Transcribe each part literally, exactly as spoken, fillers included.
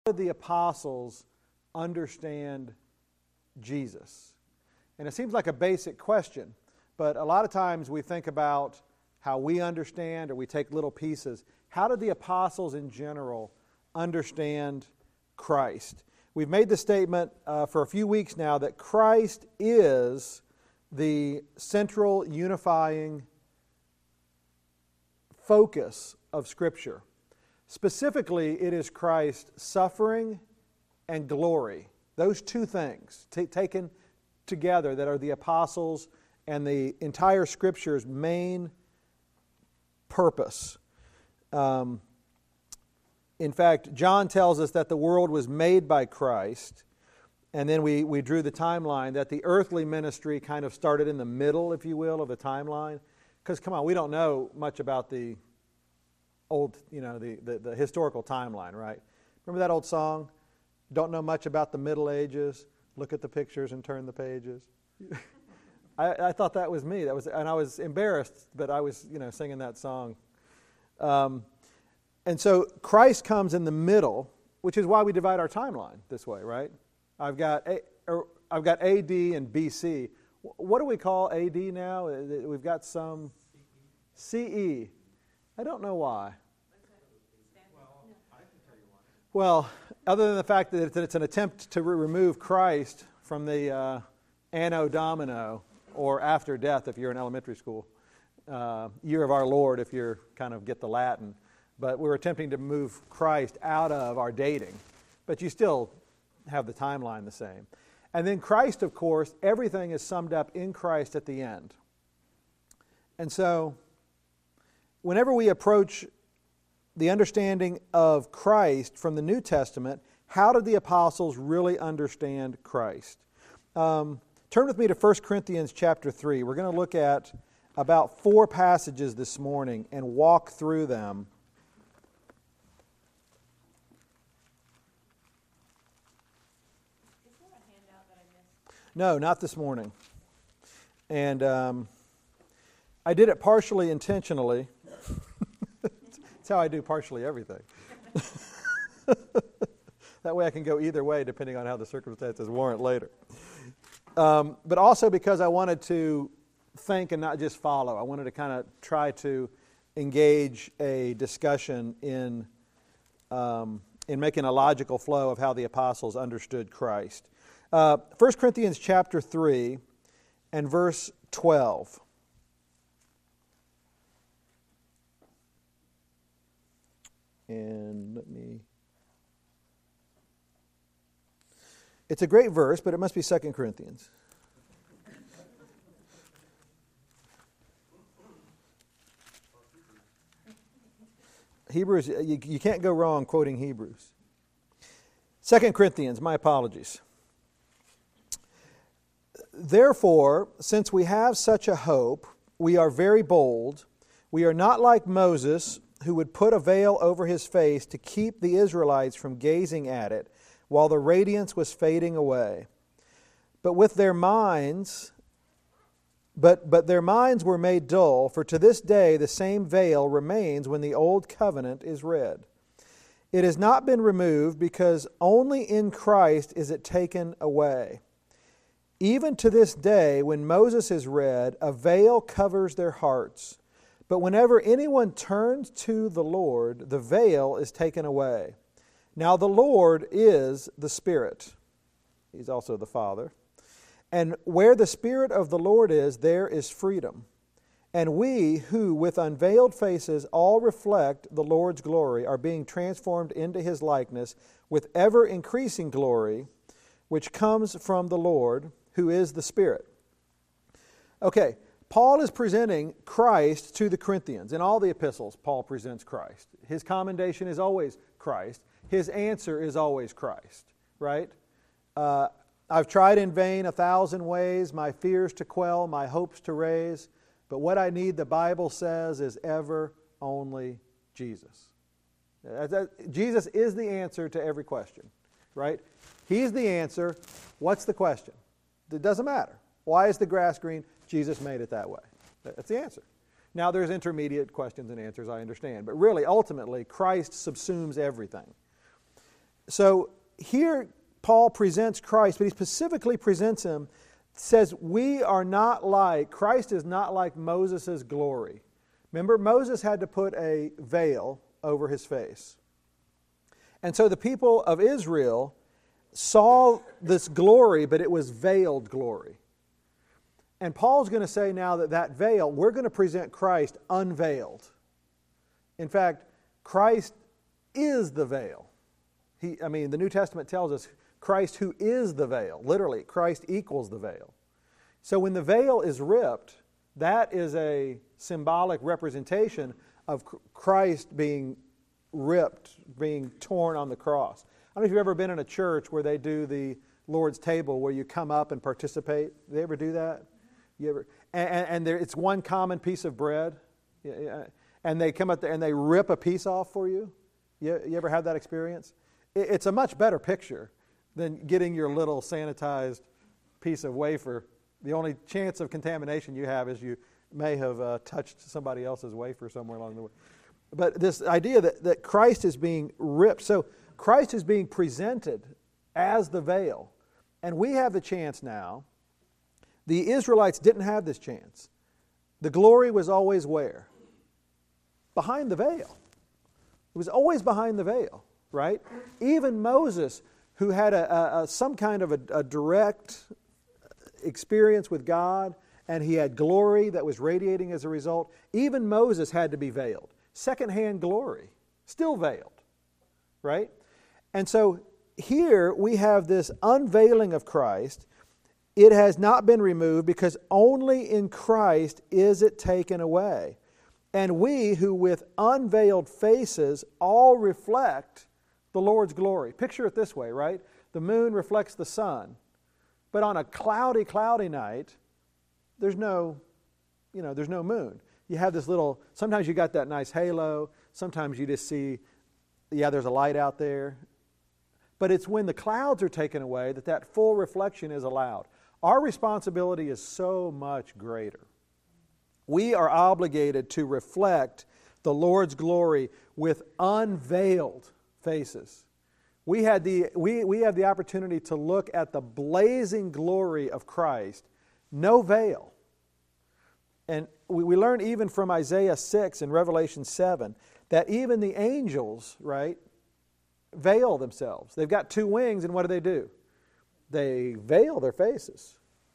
did the apostles understand Jesus? And it seems like a basic question, but a lot of times we think about how we understand, or we take little pieces. How did the apostles in general understand Christ? We've made the statement uh, for a few weeks now that Christ is the central unifying focus of Scripture. Specifically, it is Christ's suffering and glory. Those two things t- taken together that are the apostles and the entire Scripture's main purpose. Um, in fact, John tells us that the world was made by Christ, and then we, we drew the timeline that the earthly ministry kind of started in the middle, if you will, of the timeline. Because, come on, we don't know much about the old, you know, the, the, the historical timeline, right? Remember that old song? Don't know much about the Middle Ages. Look at the pictures and turn the pages. I, I thought that was me. That was, and I was embarrassed, but I was, you know, singing that song. Um, and so Christ comes in the middle, which is why we divide our timeline this way, right? I've got A, or I've got A D and B C. What do we call A D now? We've got some C E. I don't know why. Well, other than the fact that it's an attempt to remove Christ from the uh, Anno Domino, or after death if you're in elementary school, uh, year of our Lord if you're kind of get the Latin. But we're attempting to move Christ out of our dating. But you still have the timeline the same. And then Christ, of course, everything is summed up in Christ at the end. And so, whenever we approach the understanding of Christ from the New Testament, how did the apostles really understand Christ? Um, turn with me to First Corinthians chapter three. We're going to look at about four passages this morning and walk through them. Is there a handout that I missed? No, not this morning. And um, I did it partially intentionally. That's how I do partially everything. That way I can go either way depending on how the circumstances warrant later. Um, but also because I wanted to think and not just follow. I wanted to kind of try to engage a discussion in, um, in making a logical flow of how the apostles understood Christ. Uh, First Corinthians chapter three and verse twelve. And let me... It's a great verse, but it must be Second Corinthians. Hebrews, you, you can't go wrong quoting Hebrews. Second Corinthians, my apologies. Therefore, since we have such a hope, we are very bold. We are not like Moses, who would put a veil over his face to keep the Israelites from gazing at it while the radiance was fading away. But with their minds, but, but their minds were made dull, for to this day the same veil remains when the old covenant is read. It has not been removed because only in Christ is it taken away. Even to this day, when Moses is read, a veil covers their hearts. But whenever anyone turns to the Lord, the veil is taken away. Now the Lord is the Spirit. He's also the Father. And where the Spirit of the Lord is, there is freedom. And we who with unveiled faces all reflect the Lord's glory are being transformed into His likeness with ever increasing glory, which comes from the Lord, who is the Spirit. Okay. Paul is presenting Christ to the Corinthians. In all the epistles, Paul presents Christ. His commendation is always Christ. His answer is always Christ, right? Uh, I've tried in vain a thousand ways, my fears to quell, my hopes to raise, but what I need, the Bible says, is ever only Jesus. Jesus is the answer to every question, right? He's the answer. What's the question? It doesn't matter. Why is the grass green? Jesus made it that way. That's the answer. Now there's intermediate questions and answers, I understand. But really, ultimately, Christ subsumes everything. So here Paul presents Christ, but he specifically presents him, says we are not like, Christ is not like Moses' glory. Remember, Moses had to put a veil over his face. And so the people of Israel saw this glory, but it was veiled glory. And Paul's going to say now that that veil, we're going to present Christ unveiled. In fact, Christ is the veil. He, I mean, the New Testament tells us Christ who is the veil. Literally, Christ equals the veil. So when the veil is ripped, that is a symbolic representation of Christ being ripped, being torn on the cross. I don't know if you've ever been in a church where they do the Lord's table where you come up and participate. Do they ever do that? You ever? And, and there, it's one common piece of bread, and they come up there and they rip a piece off for you. You, you ever have that experience? It, it's a much better picture than getting your little sanitized piece of wafer. The only chance of contamination you have is you may have uh, touched somebody else's wafer somewhere along the way. But this idea that, that Christ is being ripped. So Christ is being presented as the veil. And we have the chance now. The Israelites didn't have this chance. The glory was always where? Behind the veil. It was always behind the veil, right? Even Moses, who had a, a, a some kind of a, a direct experience with God, and he had glory that was radiating as a result, even Moses had to be veiled. Secondhand glory, still veiled, right? And so here we have this unveiling of Christ. It has not been removed because only in Christ is it taken away. And we who with unveiled faces all reflect the Lord's glory. Picture it this way, right? The moon reflects the sun. But on a cloudy, cloudy night, there's no, you know, there's no moon. You have this little, sometimes you got that nice halo. Sometimes you just see, yeah, there's a light out there. But it's when the clouds are taken away that that full reflection is allowed. Our responsibility is so much greater. We are obligated to reflect the Lord's glory with unveiled faces. We had the we, we have the opportunity to look at the blazing glory of Christ, no veil. And we, we learn even from Isaiah six and Revelation seven that even the angels, right, veil themselves. They've got two wings, and what do they do? They veil their faces.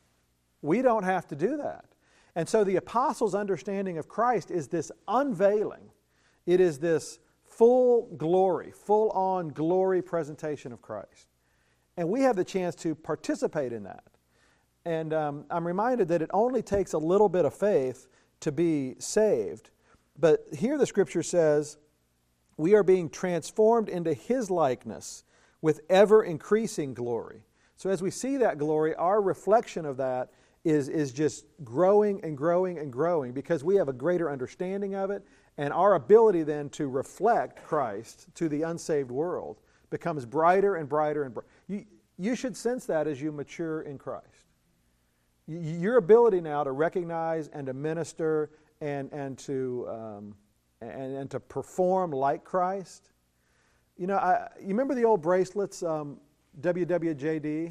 We don't have to do that. And so the apostles' understanding of Christ is this unveiling. It is this full glory, full-on glory presentation of Christ. And we have the chance to participate in that. And um, I'm reminded that it only takes a little bit of faith to be saved. But here the Scripture says, we are being transformed into His likeness with ever-increasing glory. So as we see that glory, our reflection of that is, is just growing and growing and growing because we have a greater understanding of it, and our ability then to reflect Christ to the unsaved world becomes brighter and brighter and brighter. You, you should sense that as you mature in Christ. Y- your ability now to recognize and to minister and, and, to, um, and, and to perform like Christ. You know, I, you remember the old bracelets, um, W W J D?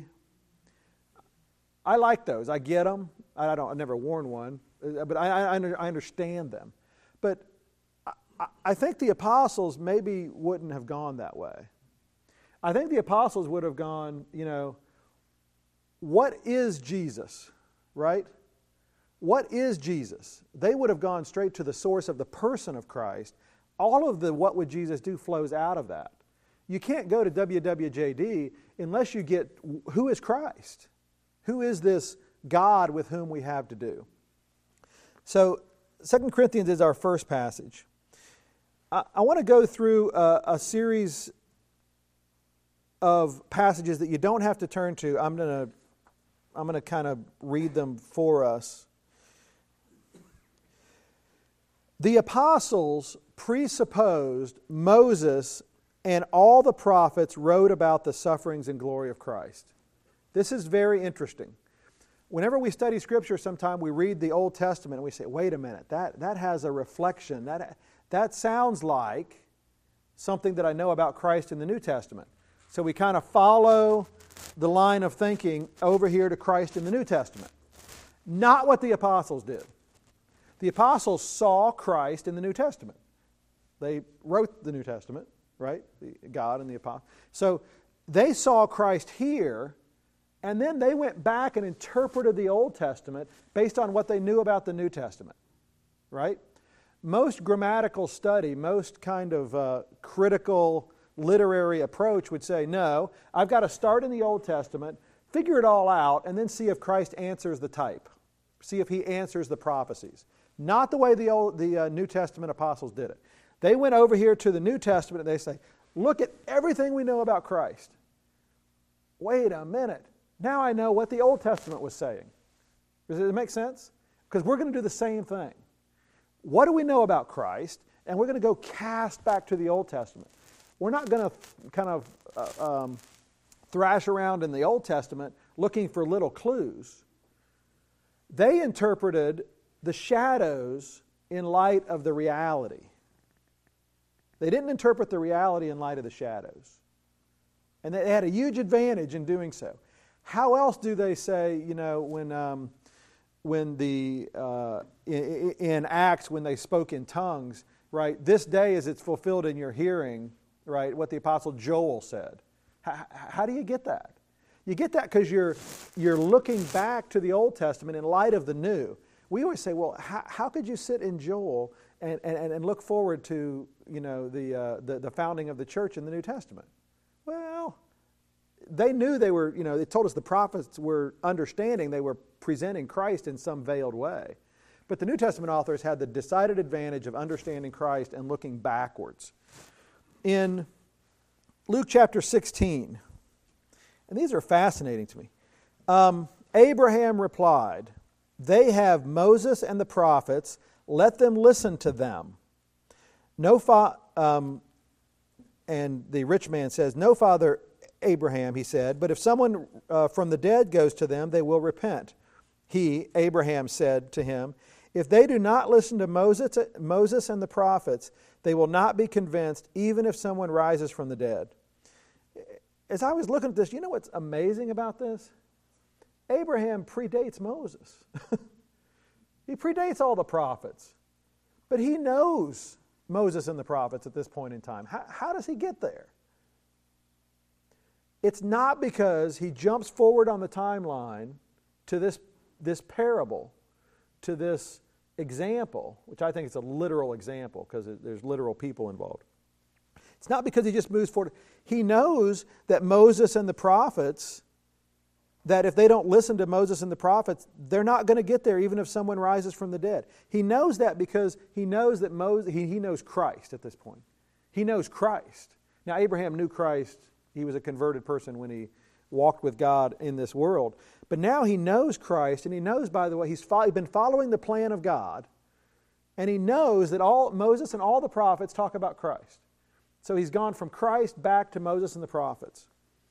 I like those. I get them. I don't. I've never worn one, but I, I, I understand them. But I, I think the apostles maybe wouldn't have gone that way. I think the apostles would have gone, you know, what is Jesus, right? What is Jesus? They would have gone straight to the source of the person of Christ. All of the what would Jesus do flows out of that. You can't go to W W J D unless you get who is Christ? Who is this God with whom we have to do? So Second Corinthians is our first passage. I, I want to go through a, a series of passages that you don't have to turn to. I'm going to I'm going to kind of read them for us. The apostles presupposed Moses and all the prophets wrote about the sufferings and glory of Christ. This is very interesting. Whenever we study Scripture, sometime we read the Old Testament and we say, wait a minute, that, that has a reflection. That, that sounds like something that I know about Christ in the New Testament. So we kind of follow the line of thinking over here to Christ in the New Testament. Not what the apostles did. The apostles saw Christ in the New Testament. They wrote the New Testament, right? God and the apostles. So they saw Christ here, and then they went back and interpreted the Old Testament based on what they knew about the New Testament, right? Most grammatical study, most kind of uh, critical literary approach would say, no, I've got to start in the Old Testament, figure it all out, and then see if Christ answers the type. See if he answers the prophecies. Not the way the, old, the uh, New Testament apostles did it. They went over here to the New Testament and they say, look at everything we know about Christ. Wait a minute. Now I know what the Old Testament was saying. Does it make sense? Because we're going to do the same thing. What do we know about Christ? And we're going to go cast back to the Old Testament. We're not going to kind of uh, um, thrash around in the Old Testament looking for little clues. They interpreted the shadows in light of the reality. They didn't interpret the reality in light of the shadows. And they had a huge advantage in doing so. How else do they say, you know, when um, when the uh, in, in Acts when they spoke in tongues, right? This day is it's fulfilled in your hearing, right? What the apostle Joel said. How, how do you get that? You get that because you're you're looking back to the Old Testament in light of the New. We always say, well, how, how could you sit in Joel and, and, and look forward to, you know, the, uh, the the founding of the church in the New Testament? Well, they knew they were, you know, they told us the prophets were understanding they were presenting Christ in some veiled way. But the New Testament authors had the decided advantage of understanding Christ and looking backwards. In Luke chapter sixteen, and these are fascinating to me, um, Abraham replied, "They have Moses and the prophets, let them listen to them." No fa- um, and the rich man says, "No, Father Abraham," he said, "but if someone uh, from the dead goes to them, they will repent." He, Abraham, said to him, "If they do not listen to Moses, Moses and the prophets, they will not be convinced, even if someone rises from the dead." As I was looking at this, you know what's amazing about this? Abraham predates Moses. He predates all the prophets. But he knows Moses and the prophets at this point in time. How, how does he get there? It's not because he jumps forward on the timeline to this, this parable, to this example, which I think is a literal example because there's literal people involved. It's not because he just moves forward. He knows that Moses and the prophets, that if they don't listen to Moses and the prophets, they're not going to get there even if someone rises from the dead. He knows that because he knows that Moses, he, he knows Christ at this point. He knows Christ. Now, Abraham knew Christ. He was a converted person when he walked with God in this world. But now he knows Christ, and he knows, by the way, he's, fo- he's been following the plan of God, and he knows that all Moses and all the prophets talk about Christ. So he's gone from Christ back to Moses and the prophets.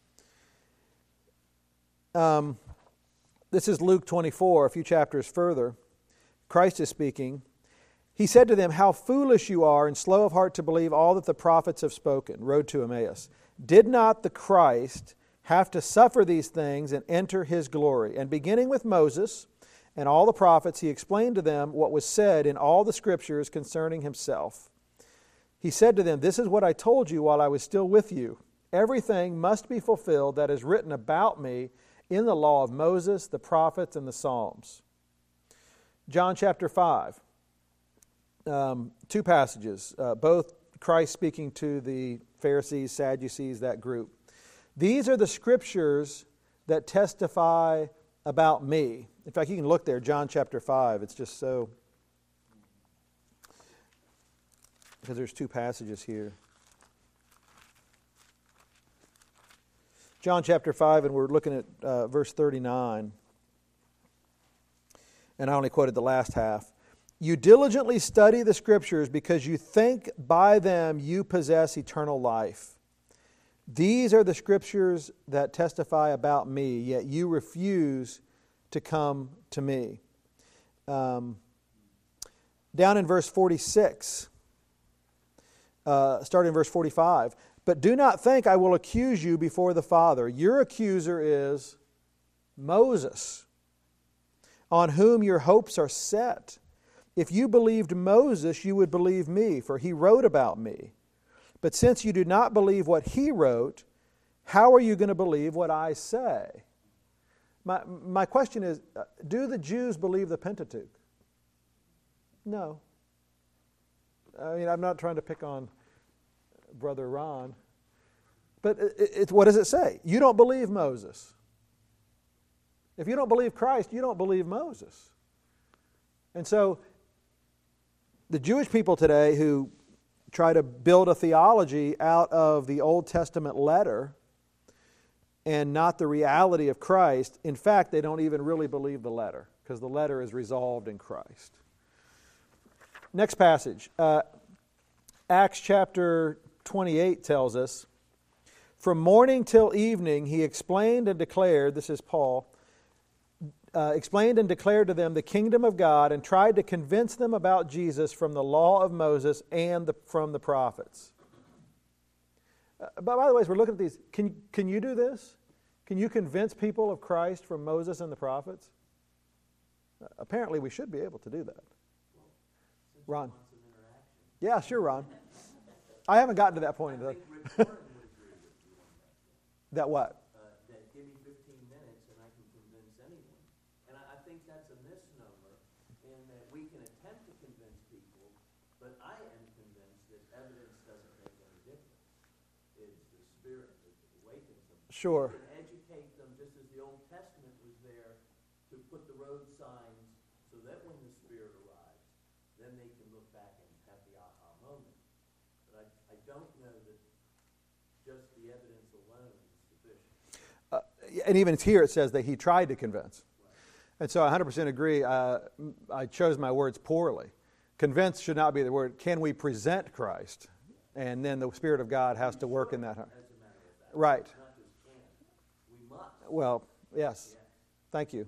Um, this is Luke twenty-four, a few chapters further. Christ is speaking. He said to them, "How foolish you are and slow of heart to believe all that the prophets have spoken." Road to Emmaus. "Did not the Christ have to suffer these things and enter his glory? And beginning with Moses and all the prophets, he explained to them what was said in all the scriptures concerning himself. He said to them, 'This is what I told you while I was still with you. Everything must be fulfilled that is written about me in the law of Moses, the prophets, and the Psalms.'" John chapter five. Um, two passages, uh, both Christ speaking to the Pharisees, Sadducees, that group. "These are the scriptures that testify about me." In fact, you can look there, John chapter five. It's just so, because there's two passages here. John chapter five, and we're looking at uh, verse thirty-nine. And I only quoted the last half. "You diligently study the scriptures because you think by them you possess eternal life. These are the scriptures that testify about me, yet you refuse to come to me." Um, down in verse forty-six, uh, starting in verse forty-five. But do not think I will accuse you before the Father. Your accuser is Moses, on whom your hopes are set. If you believed Moses, you would believe me, for he wrote about me. But since you do not believe what he wrote, how are you going to believe what I say? My, my question is, do the Jews believe the Pentateuch? No. I mean, I'm not trying to pick on Brother Ron. But it, it, what does it say? You don't believe Moses. If you don't believe Christ, you don't believe Moses. And so, the Jewish people today who try to build a theology out of the Old Testament letter and not the reality of Christ, in fact, they don't even really believe the letter, because the letter is resolved in Christ. Next passage. Uh, Acts chapter twenty-eight tells us, from morning till evening he explained and declared, this is Paul, uh, explained and declared to them the kingdom of God and tried to convince them about Jesus from the law of Moses and the, from the prophets. Uh, but by the way, as we're looking at these, can, can you do this? Can you convince people of Christ from Moses and the prophets? Uh, apparently we should be able to do that. Ron. Yeah, sure, Ron. I haven't gotten to that point. I think Rick Warren would agree with you on that. That what? Uh, that give me fifteen minutes and I can convince anyone. And I, I think that's a misnomer in that we can attempt to convince people, but I am convinced that evidence doesn't make any difference. It's the Spirit that awakens them. Sure. We can educate them just as the Old Testament was there to put the road signs so that when the Spirit arrives, then they can look back and have the aha moment. But I, I don't know that just the evidence alone is sufficient. Uh, and even here it says that he tried to convince. Right. And so I one hundred percent agree. Uh, I chose my words poorly. Convince should not be the word. Can we present Christ? And then the Spirit of God has to work in that. As a matter of fact. Right. Not just can. We must. Well, yes. Yes. Thank you.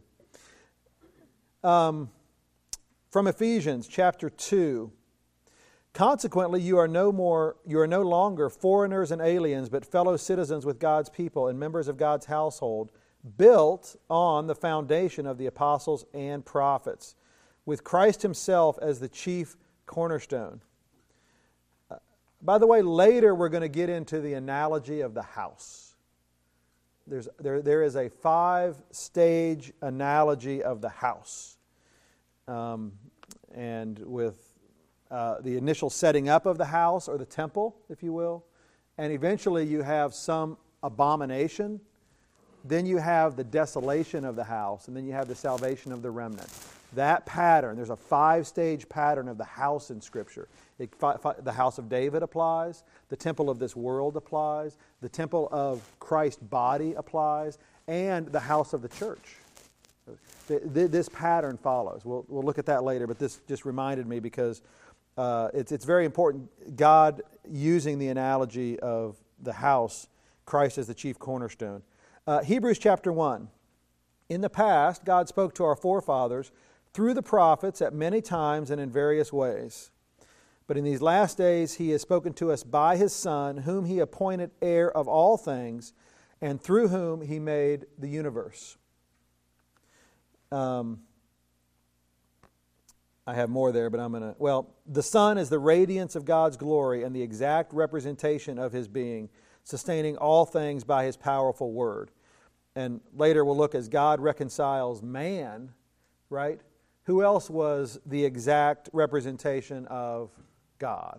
Um, from Ephesians chapter two. Consequently, you are no more, you are no longer foreigners and aliens, but fellow citizens with God's people and members of God's household, built on the foundation of the apostles and prophets, with Christ Himself as the chief cornerstone. Uh, by the way, later we're going to get into the analogy of the house. There's, there, there is a five-stage analogy of the house. Um, and with Uh, the initial setting up of the house or the temple, if you will, and eventually you have some abomination, then you have the desolation of the house, and then you have the salvation of the remnant. That pattern, there's a five-stage pattern of the house in Scripture. It, fi, fi, the house of David applies, the temple of this world applies, the temple of Christ's body applies, and the house of the church. This pattern follows. We'll, we'll look at that later, but this just reminded me because Uh, it's, it's very important, God using the analogy of the house, Christ as the chief cornerstone. Uh, Hebrews chapter one. In the past, God spoke to our forefathers through the prophets at many times and in various ways. But in these last days, He has spoken to us by His Son, whom He appointed heir of all things, and through whom He made the universe. Um... I have more there, but I'm going to... Well, the Son is the radiance of God's glory and the exact representation of His being, sustaining all things by His powerful word. And later we'll look as God reconciles man, right? Who else was the exact representation of God?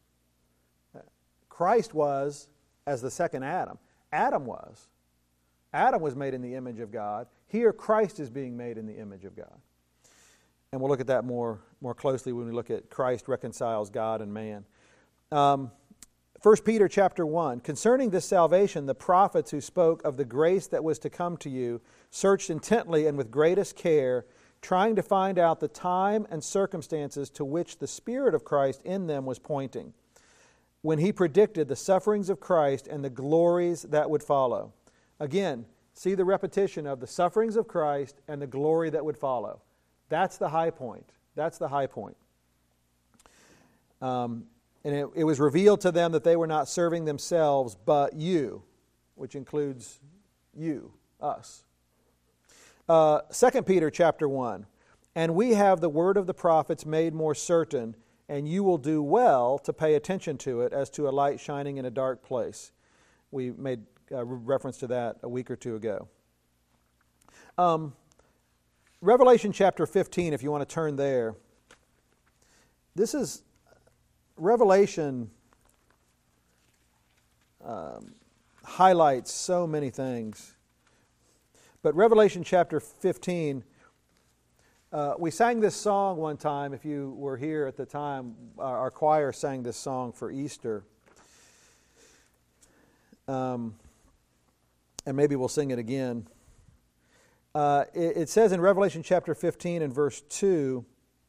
Christ was as the second Adam. Adam was. Adam was made in the image of God. Here, Christ is being made in the image of God. And we'll look at that more, more closely when we look at Christ reconciles God and man. Um, First Peter chapter one. Concerning this salvation, the prophets who spoke of the grace that was to come to you searched intently and with greatest care, trying to find out the time and circumstances to which the Spirit of Christ in them was pointing, when He predicted the sufferings of Christ and the glories that would follow. Again, see the repetition of the sufferings of Christ and the glory that would follow. That's the high point. That's the high point. Um, And it, it was revealed to them that they were not serving themselves, but you, which includes you, us. Uh, Second Peter chapter one. And we have the word of the prophets made more certain, and you will do well to pay attention to it as to a light shining in a dark place. We made uh, reference to that a week or two ago. Um, Revelation chapter fifteen, if you want to turn there. This is, Revelation um, highlights so many things. But Revelation chapter fifteen, uh, we sang this song one time, if you were here at the time, our, our choir sang this song for Easter. Um, and maybe we'll sing it again. Uh, it, it says in Revelation chapter fifteen and verse two,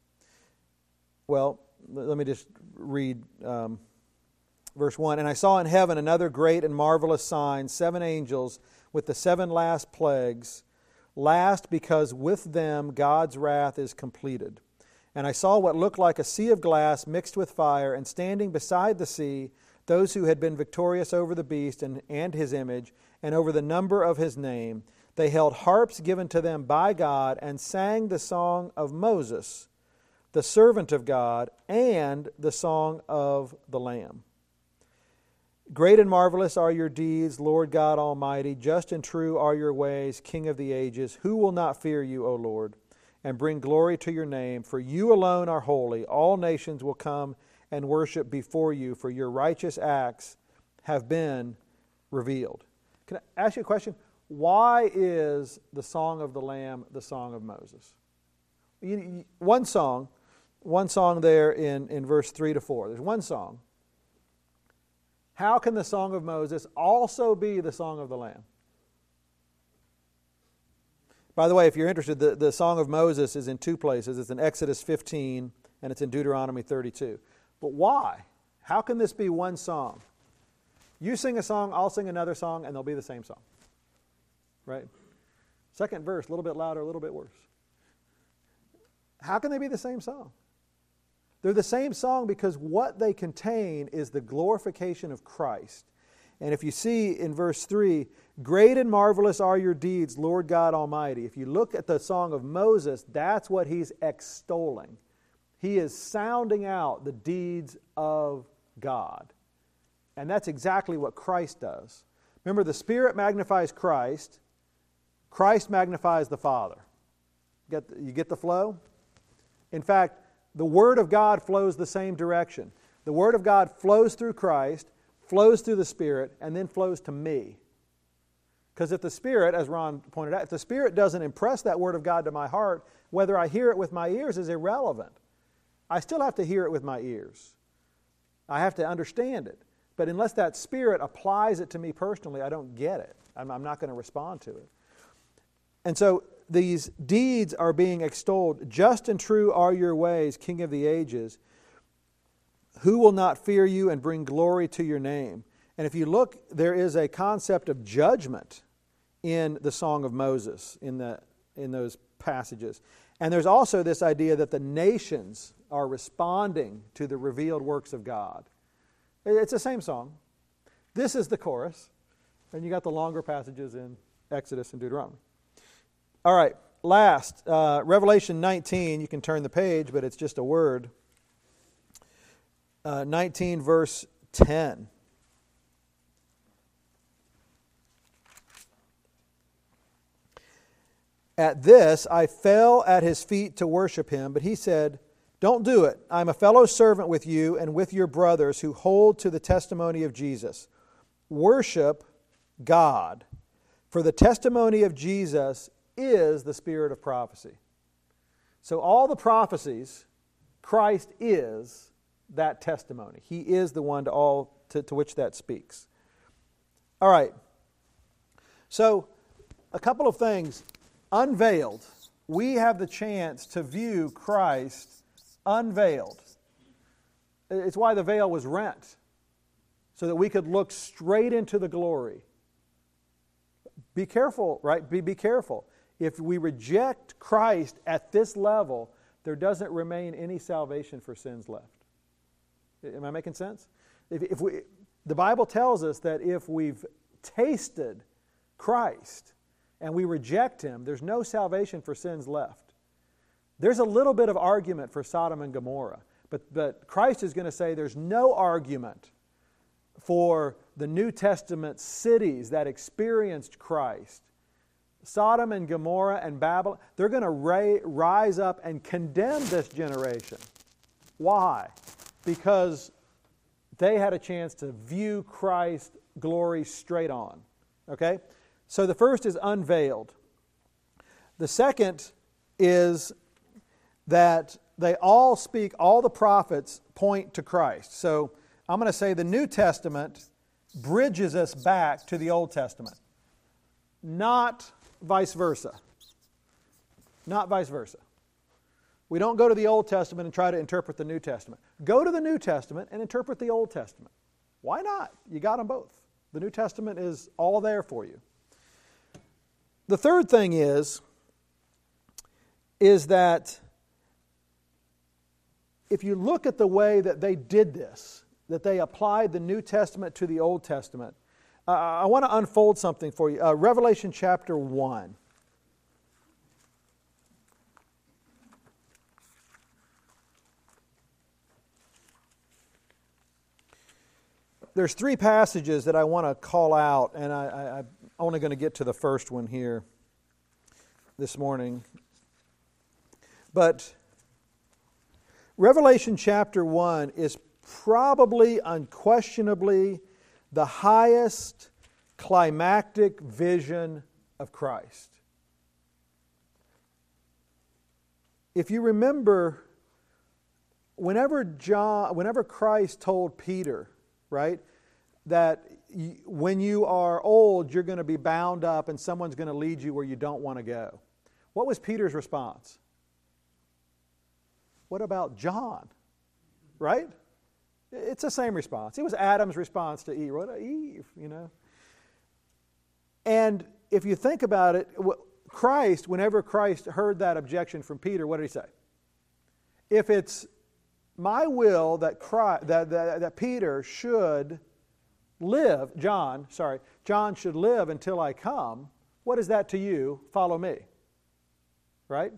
well, let me just read um, verse one. And I saw in heaven another great and marvelous sign, seven angels with the seven last plagues, last because with them God's wrath is completed. And I saw what looked like a sea of glass mixed with fire, and standing beside the sea, those who had been victorious over the beast and, and his image, and over the number of his name. They held harps given to them by God, and sang the song of Moses, the servant of God, and the song of the Lamb. Great and marvelous are your deeds, Lord God Almighty. Just and true are your ways, King of the ages. Who will not fear you, O Lord, and bring glory to your name? For you alone are holy. All nations will come and worship before you, for your righteous acts have been revealed. Can I ask you a question? Why is the song of the Lamb the song of Moses? You, you, one song, one song there in, in verse three to four. There's one song. How can the song of Moses also be the song of the Lamb? By the way, if you're interested, the, the song of Moses is in two places. It's in Exodus fifteen and it's in Deuteronomy thirty-two. But why? How can this be one song? You sing a song, I'll sing another song, and they'll be the same song. Right? Second verse, a little bit louder, a little bit worse. How can they be the same song? They're the same song because what they contain is the glorification of Christ. And if you see in verse three, great and marvelous are your deeds, Lord God Almighty. If you look at the song of Moses, that's what he's extolling. He is sounding out the deeds of God. And that's exactly what Christ does. Remember, the Spirit magnifies Christ. Christ magnifies the Father. Get the, you get the flow? In fact, the Word of God flows the same direction. The Word of God flows through Christ, flows through the Spirit, and then flows to me. Because if the Spirit, as Ron pointed out, if the Spirit doesn't impress that Word of God to my heart, whether I hear it with my ears is irrelevant. I still have to hear it with my ears. I have to understand it. But unless that Spirit applies it to me personally, I don't get it. I'm, I'm not going to respond to it. And so these deeds are being extolled. Just and true are your ways, King of the ages. Who will not fear you and bring glory to your name? And if you look, there is a concept of judgment in the Song of Moses, in, the, in those passages. And there's also this idea that the nations are responding to the revealed works of God. It's the same song. This is the chorus. And you got the longer passages in Exodus and Deuteronomy. All right, last, uh, Revelation nineteen. You can turn the page, but it's just a word. Uh, nineteen, verse ten. At this, I fell at his feet to worship him, but he said, don't do it. I'm a fellow servant with you and with your brothers who hold to the testimony of Jesus. Worship God, for the testimony of Jesus is the spirit of prophecy. So all the prophecies, Christ is that testimony. He is the one to all to, to which that speaks. All right. So a couple of things. Unveiled. We have the chance to view Christ unveiled. It's why the veil was rent, so that we could look straight into the glory. Be careful, right? Be, be careful. If we reject Christ at this level, there doesn't remain any salvation for sins left. Am I making sense? If, if we, the Bible tells us that if we've tasted Christ and we reject Him, there's no salvation for sins left. There's a little bit of argument for Sodom and Gomorrah, but, but Christ is going to say there's no argument for the New Testament cities that experienced Christ. Sodom and Gomorrah and Babylon, they're going to ra- rise up and condemn this generation. Why? Because they had a chance to view Christ's glory straight on. Okay? So the first is unveiled. The second is that they all speak, all the prophets point to Christ. So I'm going to say the New Testament bridges us back to the Old Testament, not vice versa. Not vice versa. We don't go to the Old Testament and try to interpret the New Testament. Go to the New Testament and interpret the Old Testament. Why not? You got them both. The New Testament is all there for you. The third thing is, is that if you look at the way that they did this, that they applied the New Testament to the Old Testament, uh, I want to unfold something for you. Uh, Revelation chapter one. There's three passages that I want to call out, and I, I, I'm only going to get to the first one here this morning. But Revelation chapter one is probably, unquestionably, the highest climactic vision of Christ. If you remember, whenever John, whenever Christ told Peter, right, that you, when you are old, you're going to be bound up and someone's going to lead you where you don't want to go. What was Peter's response? What about John? Right? It's the same response. It was Adam's response to Eve. What Eve, you know? And if you think about it, Christ, whenever Christ heard that objection from Peter, what did he say? If it's my will that, Christ, that, that, that Peter should live, John, sorry, John should live until I come, what is that to you? Follow me. Right?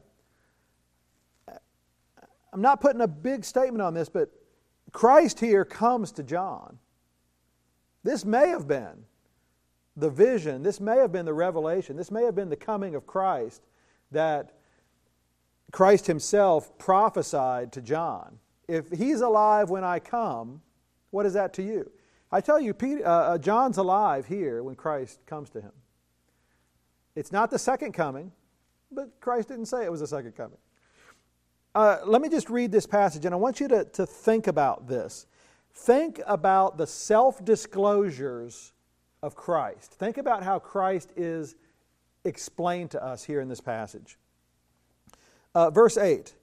I'm not putting a big statement on this, but Christ here comes to John. This may have been the vision, this may have been the revelation, this may have been the coming of Christ that Christ Himself prophesied to John. If He's alive when I come, what is that to you? I tell you, Peter, uh, John's alive here when Christ comes to him. It's not the second coming, but Christ didn't say it was the second coming. Uh, let me just read this passage, and I want you to, to think about this. Think about the self-disclosures of Christ. Think about how Christ is explained to us here in this passage. Uh, verse eight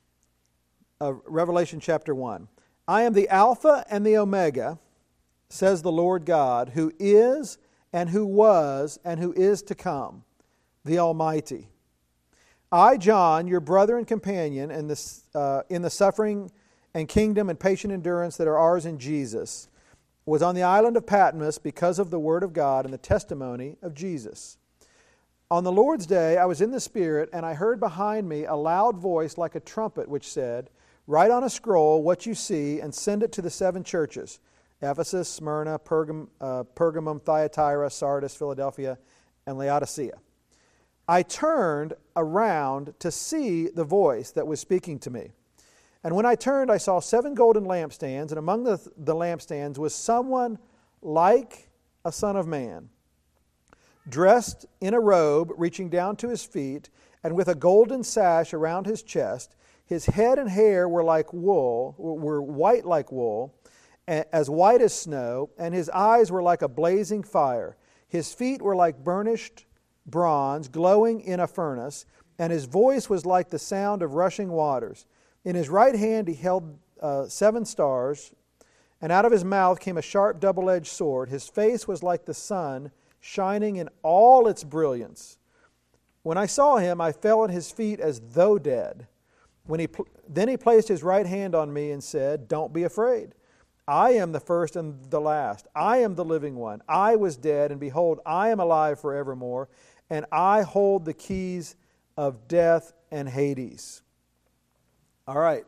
of Revelation chapter one. I am the Alpha and the Omega, says the Lord God, who is and who was and who is to come, the Almighty. I, John, your brother and companion in the, uh, in the suffering and kingdom and patient endurance that are ours in Jesus, was on the island of Patmos because of the word of God and the testimony of Jesus. On the Lord's day I was in the Spirit, and I heard behind me a loud voice like a trumpet, which said, write on a scroll what you see and send it to the seven churches, Ephesus, Smyrna, Pergam, uh, Pergamum, Thyatira, Sardis, Philadelphia, and Laodicea. I turned around to see the voice that was speaking to me. And when I turned, I saw seven golden lampstands, and among the, the lampstands was someone like a son of man, dressed in a robe reaching down to his feet, and with a golden sash around his chest. His head and hair were like wool, were white like wool, as white as snow, and his eyes were like a blazing fire. His feet were like burnished bronze, glowing in a furnace, and his voice was like the sound of rushing waters. In his right hand he held uh, seven stars, and out of his mouth came a sharp double-edged sword. His face was like the sun, shining in all its brilliance. When I saw him, I fell at his feet as though dead. When he pl- then he placed his right hand on me and said, don't be afraid. I am the first and the last. I am the living one. I was dead, and behold, I am alive forevermore, and I hold the keys of death and Hades. All right.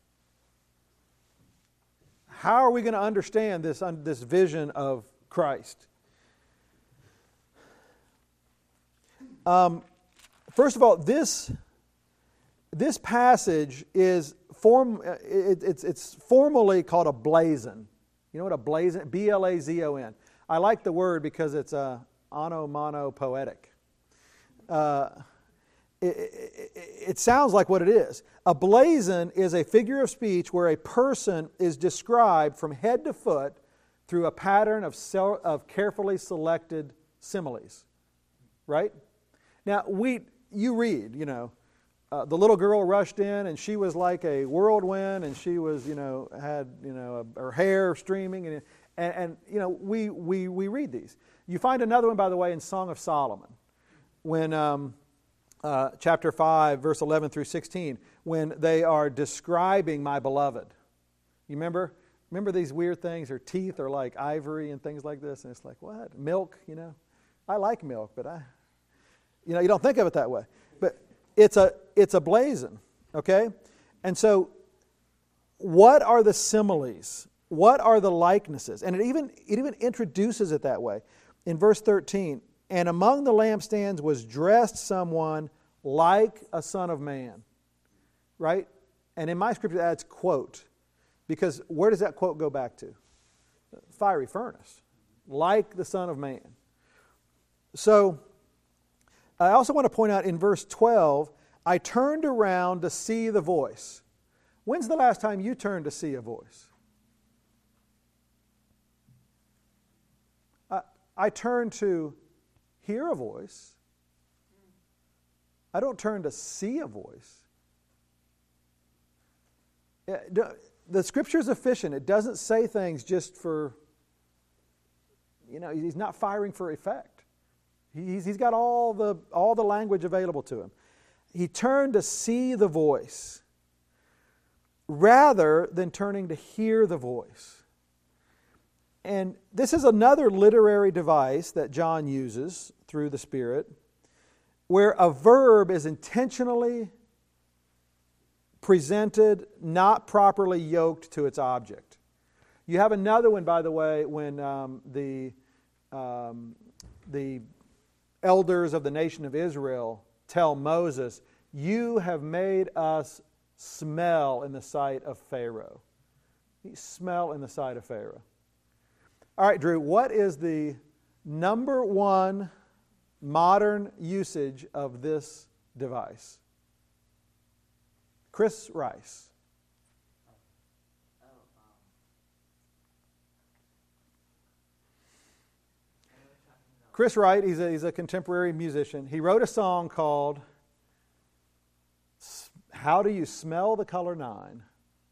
How are we going to understand this, this vision of Christ? Um, first of all, this, this passage is form. It, it's, it's formally called a blazon. You know what a blazon? B L A Z O N. I like the word because it's a onomatopoetic. Uh, it, it, it sounds like what it is. A blazon is a figure of speech where a person is described from head to foot through a pattern of, sel- of carefully selected similes. Right? Now, we, you read, you know, uh, the little girl rushed in and she was like a whirlwind and she was, you know, had, you know, a, her hair streaming and, and, and you know, we, we, we read these. You find another one, by the way, in Song of Solomon, when um, uh, chapter five, verse eleven through sixteen, when they are describing my beloved. You remember? Remember these weird things? Her teeth are like ivory and things like this, and it's like, what? Milk, you know? I like milk, but I... You know, you don't think of it that way. But it's a it's a blazon, okay? And so what are the similes? What are the likenesses? And it even it even introduces it that way. In verse thirteen, and among the lampstands was dressed someone like a son of man. Right? And in my scripture it adds quote. Because where does that quote go back to? Fiery furnace. Like the Son of Man. So I also want to point out in verse twelve, I turned around to see the voice. When's the last time you turned to see a voice? I, I turn to hear a voice. I don't turn to see a voice. The Scripture is efficient. It doesn't say things just for, you know, he's not firing for effect. He's, he's got all the, all the language available to him. He turned to see the voice rather than turning to hear the voice. And this is another literary device that John uses through the Spirit, where a verb is intentionally presented, not properly yoked to its object. You have another one, by the way, when um, the um, the elders of the nation of Israel tell Moses, you have made us smell in the sight of Pharaoh. You smell in the sight of Pharaoh. All right, Drew, what is the number one modern usage of this device? Chris Rice. Chris Wright, he's a, he's a contemporary musician. He wrote a song called How Do You Smell the Color Nine?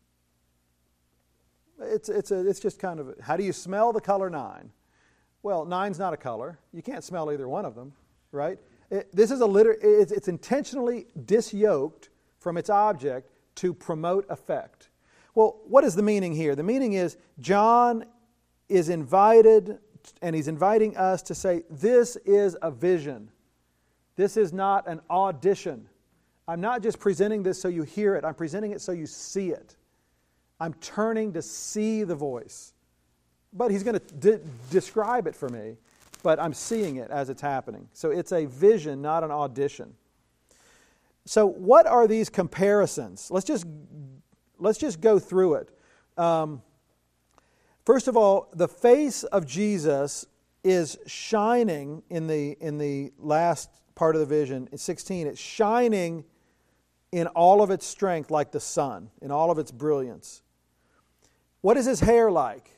It's, it's, a, it's just kind of, a, how do you smell the color nine? Well, nine's not a color. You can't smell either one of them, right? It, this is a liter, it's, it's intentionally disyoked from its object to promote effect. Well, what is the meaning here? The meaning is John is invited, and he's inviting us to say, this is a vision. This is not an audition. I'm not just presenting this so you hear it. I'm presenting it so you see it. I'm turning to see the voice. But he's going to de- describe it for me, but I'm seeing it as it's happening. So it's a vision, not an audition. So what are these comparisons? Let's just, let's just go through it. Um, First of all, the face of Jesus is shining in the, in the last part of the vision, in sixteen. It's shining in all of its strength like the sun, in all of its brilliance. What is his hair like?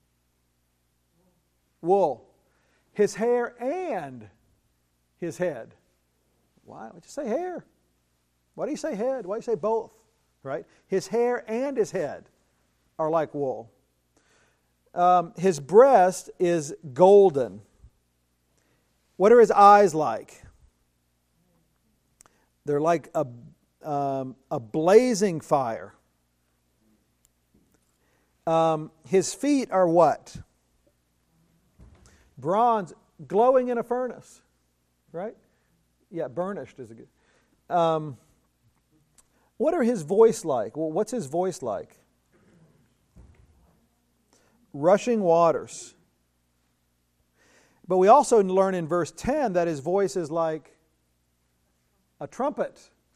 Wool. His hair and his head. Why would you say hair? Why do you say head? Why do you say both? Right? His hair and his head are like wool. Um, his breast is golden. What are his eyes like? They're like a, um, a blazing fire. Um, his feet are what? Bronze, glowing in a furnace, right? Yeah, burnished is a good. Um, what are his voice like? Well, what's his voice like? Rushing waters. But we also learn in verse ten that his voice is like a trumpet.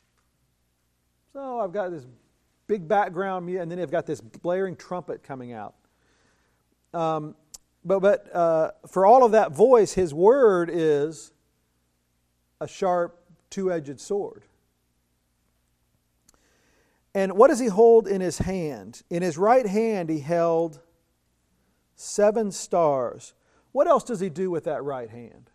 So I've got this big background, and then I've got this blaring trumpet coming out. Um, but but uh, for all of that voice, his word is a sharp, two-edged sword. And what does he hold in his hand? In his right hand he held seven stars. What else does he do with that right hand?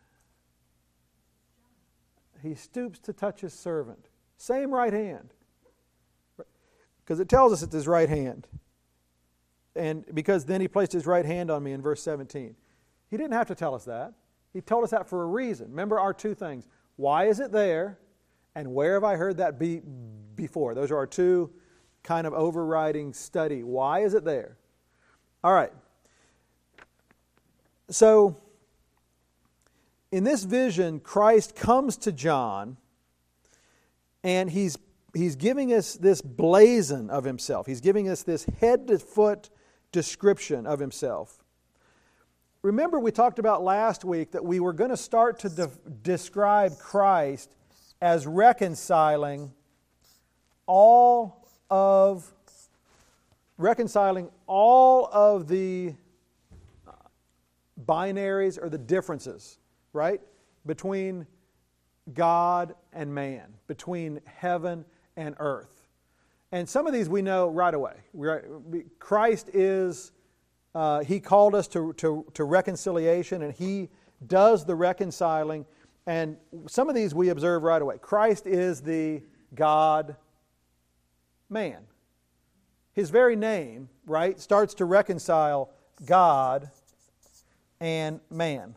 He stoops to touch his servant. Same right hand. Because it tells us it's his right hand. And because then he placed his right hand on me in verse seventeen. He didn't have to tell us that. He told us that for a reason. Remember our two things. Why is it there? And where have I heard that be before? Those are our two kind of overriding study. Why is it there? All right. So, in this vision, Christ comes to John, and he's he's giving us this blazon of himself. He's giving us this head-to-foot description of himself. Remember, we talked about last week that we were going to start to de- describe Christ as reconciling all of reconciling all of the binaries or the differences, right, between God and man, between heaven and earth. And some of these we know right away. Christ is, uh, He called us to, to, to reconciliation, and He does the reconciling. And some of these we observe right away. Christ is the God-man. His very name, right, starts to reconcile God and man.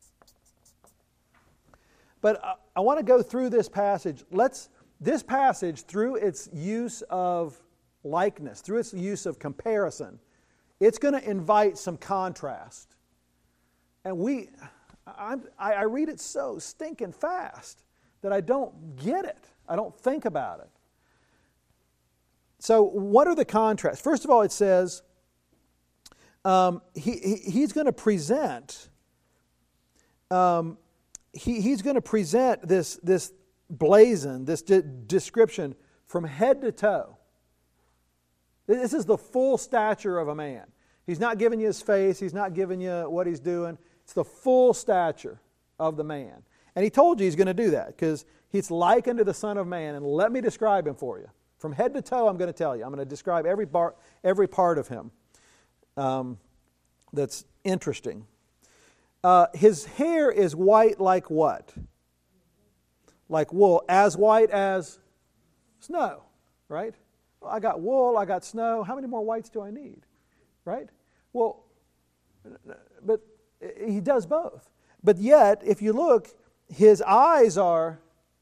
But I, I want to go through this passage. Let's this passage, through its use of likeness, through its use of comparison, it's going to invite some contrast. And we, I, I read it so stinking fast that I don't get it. I don't think about it. So, what are the contrasts? First of all, it says um, he, he he's going to present. Um, he he's going to present this this blazon, this de- description from head to toe. This is the full stature of a man. He's not giving you his face. He's not giving you what he's doing. It's the full stature of the man. And he told you he's going to do that because he's like unto the Son of Man. And let me describe him for you. From head to toe, I'm going to tell you. I'm going to describe every, bar, every part of him um, that's interesting. Uh, his hair is white like what? Like wool. As white as snow, right? Well, I got wool, I got snow. How many more whites do I need? Right? Well, but he does both. But yet, if you look, his eyes are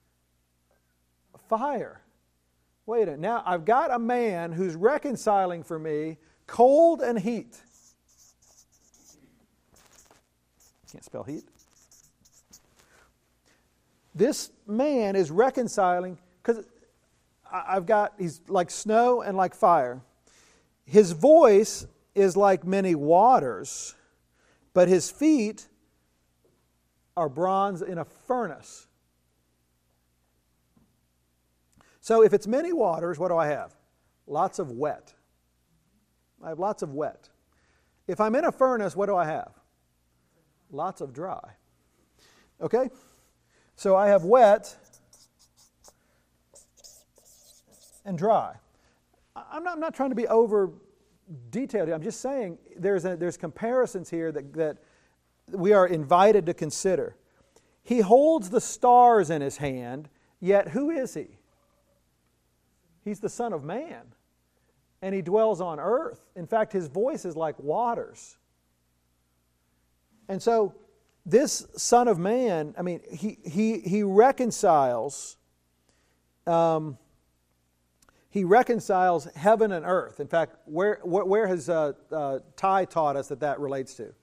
fire. Wait a minute. Now, I've got a man who's reconciling for me cold and heat. Can't spell heat. This man is reconciling because I've got, he's like snow and like fire. His voice is like many waters, but his feet are bronze in a furnace. So if it's many waters, what do I have? Lots of wet. I have lots of wet. If I'm in a furnace, what do I have? Lots of dry. Okay? So I have wet and dry. I'm not, I'm not trying to be over detailed. I'm just saying there's a, there's comparisons here that, that we are invited to consider. He holds the stars in his hand, yet who is he? He's the Son of Man, and he dwells on earth. In fact, his voice is like waters. And so this Son of Man, I mean, he he he reconciles. Um, He reconciles heaven and earth. In fact, where, where, where has uh, uh, Ty taught us that that relates to?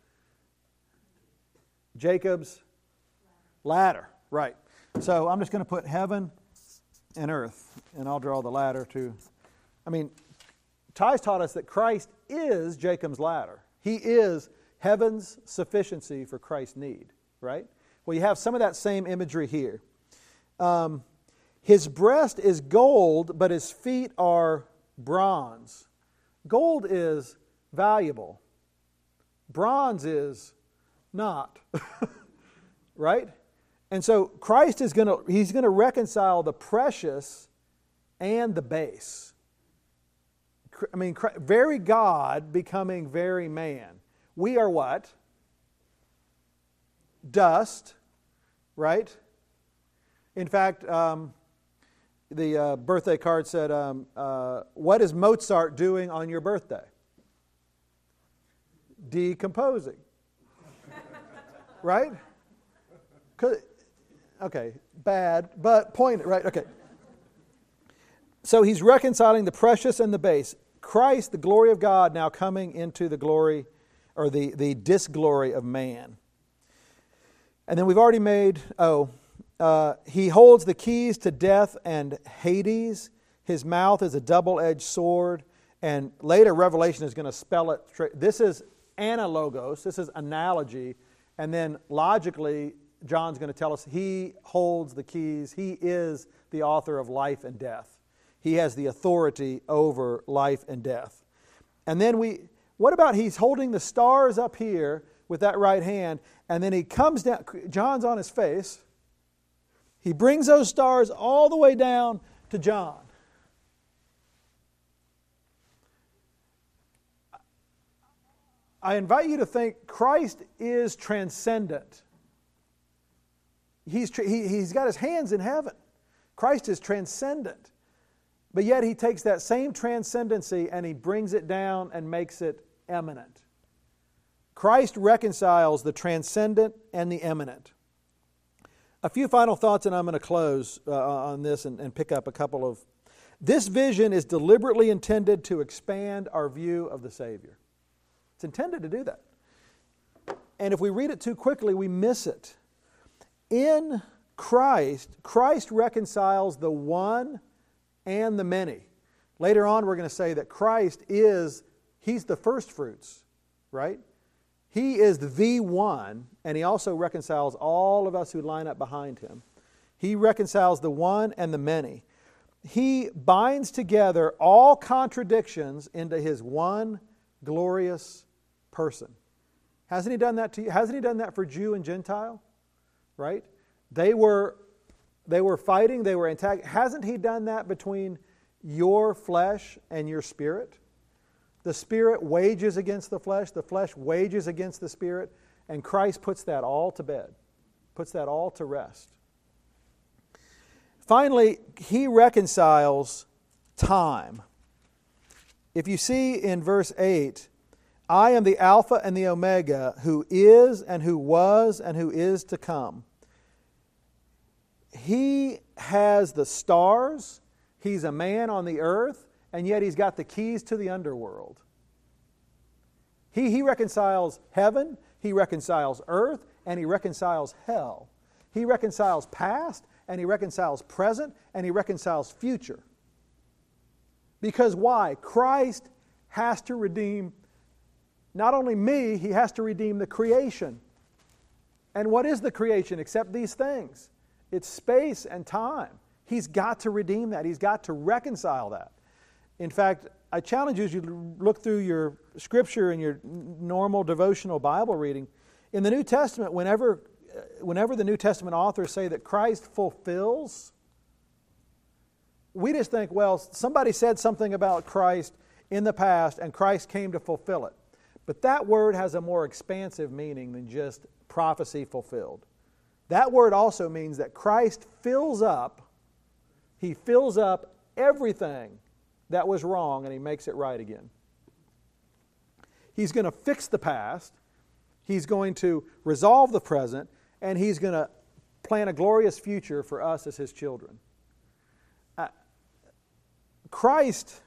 Jacob's ladder. Right. So I'm just going to put heaven and earth, and I'll draw the ladder to... I mean, Ty's taught us that Christ is Jacob's ladder. He is heaven's sufficiency for Christ's need, right? Well, you have some of that same imagery here. Um, his breast is gold, but his feet are bronze. Gold is valuable. Bronze is not, right? And so Christ is going to, he's going to reconcile the precious and the base. I mean, very God becoming very man. We are what? Dust, right? In fact, um, the uh, birthday card said, um, uh, what is Mozart doing on your birthday? Decomposing. Right? Okay, bad, but point, right? Okay. So he's reconciling the precious and the base. Christ, the glory of God, now coming into the glory or the, the disglory of man. And then we've already made, oh, uh, he holds the keys to death and Hades. His mouth is a double-edged sword. And later Revelation is going to spell it. This is analogos. This is analogy. And then logically, John's going to tell us he holds the keys. He is the author of life and death. He has the authority over life and death. And then we, what about he's holding the stars up here with that right hand, and then he comes down, John's on his face. He brings those stars all the way down to John. I invite you to think Christ is transcendent. He's, he, he's got his hands in heaven. Christ is transcendent. But yet he takes that same transcendency and he brings it down and makes it eminent. Christ reconciles the transcendent and the eminent. A few final thoughts and I'm going to close uh, on this and, and pick up a couple of... This vision is deliberately intended to expand our view of the Savior. It's intended to do that. And if we read it too quickly, we miss it. In Christ, Christ reconciles the one and the many. Later on, we're going to say that Christ is, He's the first fruits, right? He is the one, and He also reconciles all of us who line up behind Him. He reconciles the one and the many. He binds together all contradictions into His one glorious person. Hasn't He done that to you? Hasn't He done that for Jew and Gentile? Right? They were They were fighting, they were antagonistic. Hasn't He done that between your flesh and your spirit? The spirit wages against the flesh, the flesh wages against the spirit, and Christ puts that all to bed, puts that all to rest. Finally, He reconciles time. If you see in verse eight, I am the Alpha and the Omega, who is and who was and who is to come. He has the stars, He's a man on the earth, and yet He's got the keys to the underworld. He, he reconciles heaven, He reconciles earth, and He reconciles hell. He reconciles past, and He reconciles present, and He reconciles future. Because why? Christ has to redeem not only me, He has to redeem the creation. And what is the creation except these things? It's space and time. He's got to redeem that. He's got to reconcile that. In fact, I challenge you as you look through your scripture and your normal devotional Bible reading. In the New Testament, whenever, whenever the New Testament authors say that Christ fulfills, we just think, well, somebody said something about Christ in the past and Christ came to fulfill it. But that word has a more expansive meaning than just prophecy fulfilled. That word also means that Christ fills up, He fills up everything that was wrong and He makes it right again. He's going to fix the past, He's going to resolve the present, and He's going to plan a glorious future for us as His children. Uh, Christ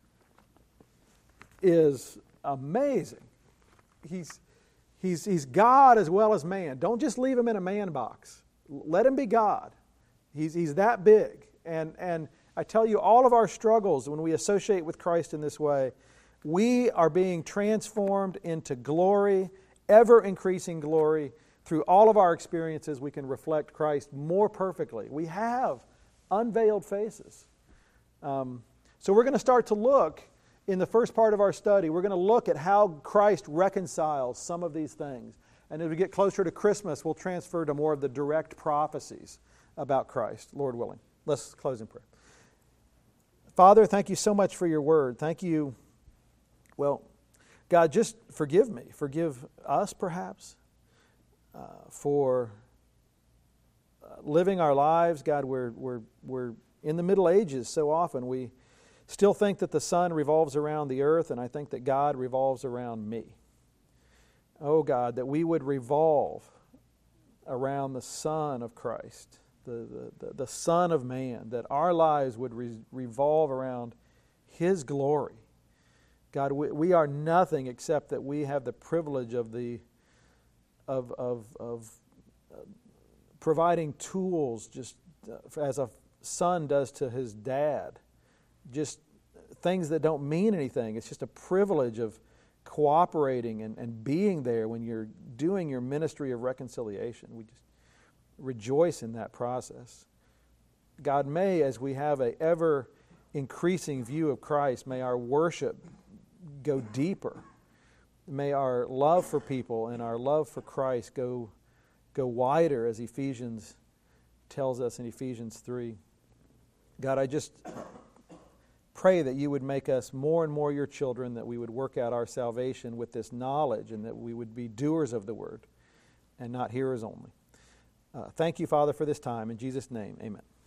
is amazing. He's, he's, he's God as well as man. Don't just leave him in a man box. Let him be God. He's, he's that big. And, and I tell you, all of our struggles, when we associate with Christ in this way, we are being transformed into glory, ever-increasing glory. Through all of our experiences, we can reflect Christ more perfectly. We have unveiled faces. Um, so we're going to start to look, in the first part of our study, we're going to look at how Christ reconciles some of these things. And as we get closer to Christmas, we'll transfer to more of the direct prophecies about Christ, Lord willing. Let's close in prayer. Father, thank you so much for your word. Thank you, well, God, just forgive me. Forgive us, perhaps, uh, for uh, living our lives. God, we're, we're, we're in the Middle Ages so often. We still think that the sun revolves around the earth, and I think that God revolves around me. Oh, God, that we would revolve around the Son of Christ, the, the, the, the Son of Man, that our lives would re- revolve around His glory. God, we, we are nothing except that we have the privilege of the of of, of uh, providing tools, just uh, as a son does to his dad, just things that don't mean anything. It's just a privilege of cooperating and, and being there when you're doing your ministry of reconciliation. We just rejoice in that process. God, may, as we have a ever increasing view of Christ, may our worship go deeper. May our love for people and our love for Christ go, go wider, as Ephesians tells us in Ephesians three. God, I just pray that you would make us more and more your children, that we would work out our salvation with this knowledge, and that we would be doers of the word and not hearers only. Uh, thank you, Father, for this time. In Jesus' name, amen.